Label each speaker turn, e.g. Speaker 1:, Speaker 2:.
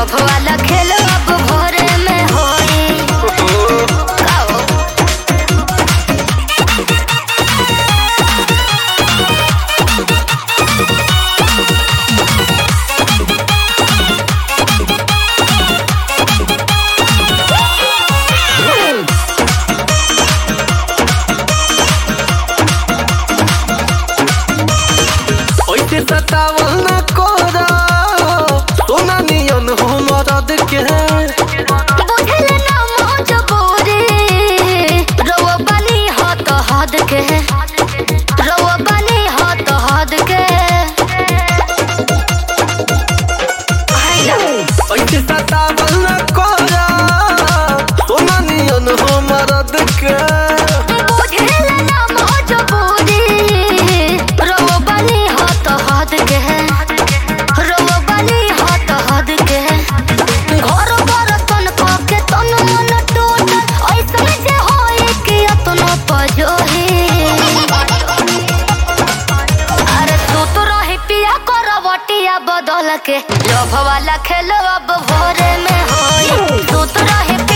Speaker 1: Love वाला खेल अब भोरे में होई। गाओ।
Speaker 2: ओइसे सतावल न कोरा सोना नियन हो मरद के
Speaker 1: बुझल ना मजबूरी रवा बनी हो तो हद के रवा बनी हो तो हद के।
Speaker 2: ओइसे सतावल न कोरा सोना नियन हो मरद के
Speaker 1: बुझल ना मजबूरी रवा बनी हो तो हद के रवा बनी हो तो हद के। घर बर्तन के तन मन टूटल ऐसन जे होई कि अतनो पजोही। अरे तू तो रही पिया करवटिया बदल के लव वाला खेल अब भोरे में होई। तू तो रही